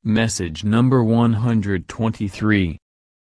Message number 123.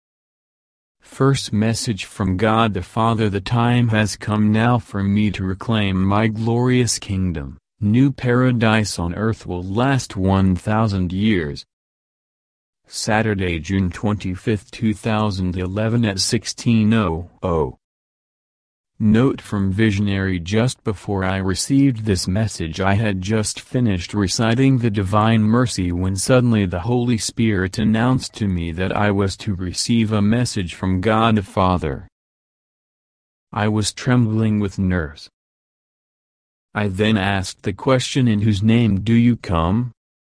First message from God the Father. The time has come now for me to reclaim my glorious kingdom. New paradise on earth will last 1,000 years. Saturday, June 25, 2011 at 16:00. Note from Visionary: just before I received this message I had just finished reciting the Divine Mercy when suddenly the Holy Spirit announced to me that I was to receive a message from God the Father. I was trembling with nerves. I then asked the question, "In whose name do you come?"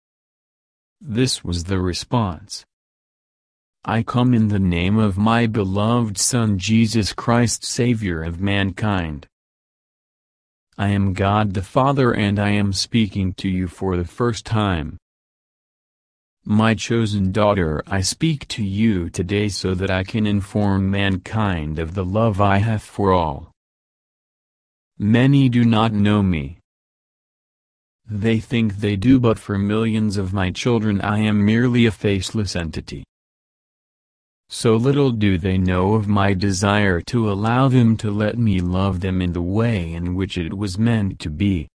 This was the response: "I come in the name of my beloved Son Jesus Christ, Savior of mankind. I am God the Father and I am speaking to you for the first time. My chosen daughter, I speak to you today so that I can inform mankind of the love I have for all. Many do not know me. They think they do, but for millions of my children I am merely a faceless entity. So little do they know of my desire to allow them to let me love them in the way in which it was meant to be.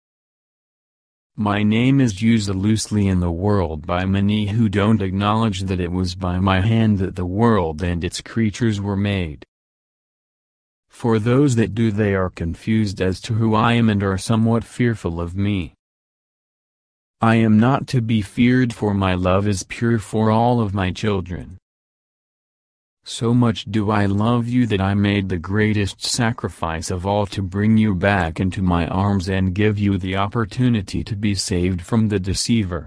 My name is used loosely in the world by many who don't acknowledge that it was by my hand that the world and its creatures were made. For those that do, they are confused as to who I am and are somewhat fearful of me. I am not to be feared, for my love is pure for all of my children. So much do I love you that I made the greatest sacrifice of all to bring you back into my arms and give you the opportunity to be saved from the deceiver.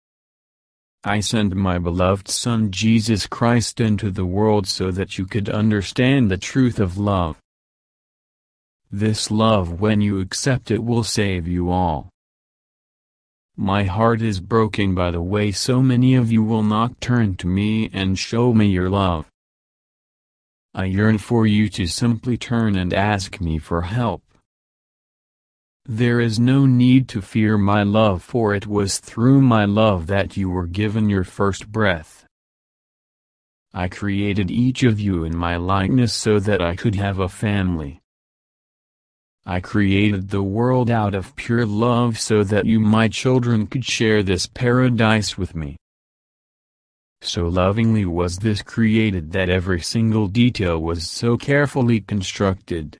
I sent my beloved Son Jesus Christ into the world so that you could understand the truth of love. This love, when you accept it, will save you all. My heart is broken by the way so many of you will not turn to me and show me your love. I yearn for you to simply turn and ask me for help. There is no need to fear my love, for it was through my love that you were given your first breath. I created each of you in my likeness so that I could have a family. I created the world out of pure love so that you, my children, could share this paradise with me. So lovingly was this created that every single detail was so carefully constructed.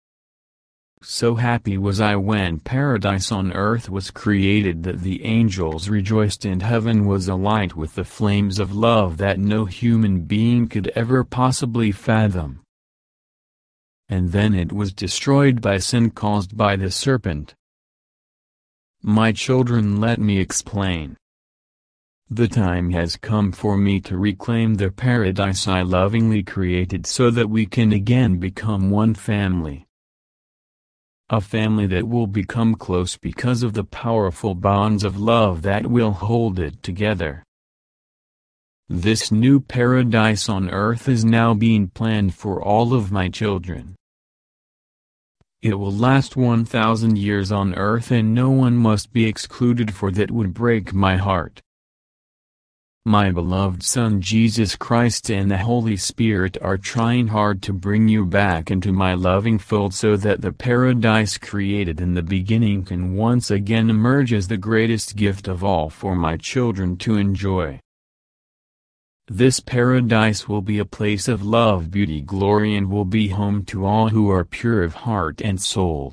So happy was I when paradise on earth was created that the angels rejoiced and heaven was alight with the flames of love that no human being could ever possibly fathom. And then it was destroyed by sin caused by the serpent. My children, let me explain. The time has come for me to reclaim the paradise I lovingly created so that we can again become one family. A family that will become close because of the powerful bonds of love that will hold it together. This new paradise on earth is now being planned for all of my children. It will last 1,000 years on earth and no one must be excluded, for that would break my heart. My beloved Son Jesus Christ and the Holy Spirit are trying hard to bring you back into my loving fold so that the paradise created in the beginning can once again emerge as the greatest gift of all for my children to enjoy. This paradise will be a place of love, beauty, glory, and will be home to all who are pure of heart and soul.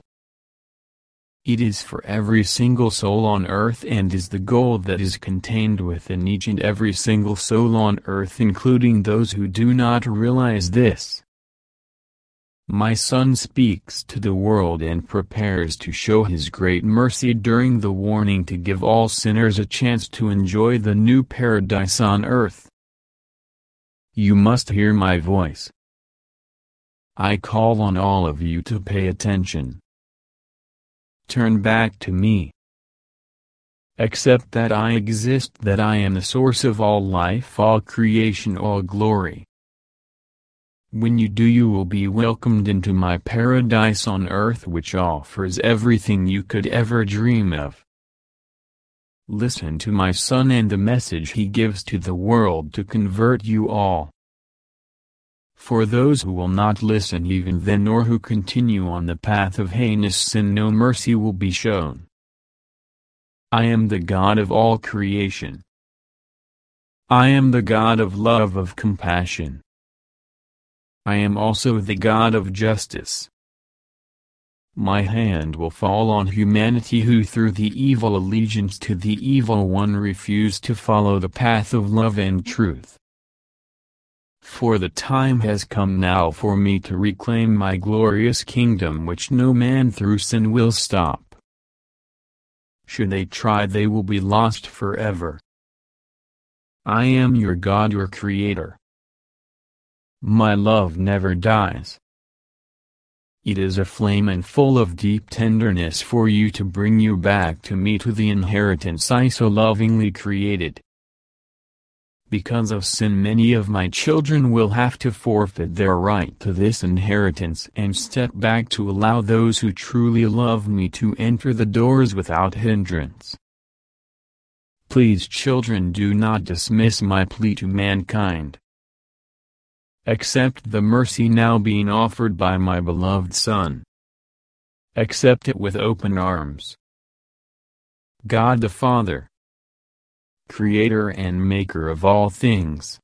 It is for every single soul on earth and is the gold that is contained within each and every single soul on earth, including those who do not realize this. My Son speaks to the world and prepares to show his great mercy during the warning to give all sinners a chance to enjoy the new paradise on earth. You must hear my voice. I call on all of you to pay attention. Turn back to me. Accept that I exist, that I am the source of all life, all creation, all glory. When you do, you will be welcomed into my paradise on earth, which offers everything you could ever dream of. Listen to my Son and the message he gives to the world to convert you all. For those who will not listen even then or who continue on the path of heinous sin, no mercy will be shown. I am the God of all creation. I am the God of love, of compassion. I am also the God of justice. My hand will fall on humanity who through the evil allegiance to the evil one refuse to follow the path of love and truth. For the time has come now for me to reclaim my glorious kingdom, which no man through sin will stop. Should they try, they will be lost forever. I am your God, your Creator. My love never dies. It is a flame and full of deep tenderness for you to bring you back to me, to the inheritance I so lovingly created. Because of sin, many of my children will have to forfeit their right to this inheritance and step back to allow those who truly love me to enter the doors without hindrance. Please, children, do not dismiss my plea to mankind. Accept the mercy now being offered by my beloved Son. Accept it with open arms. God the Father, Creator and Maker of all things,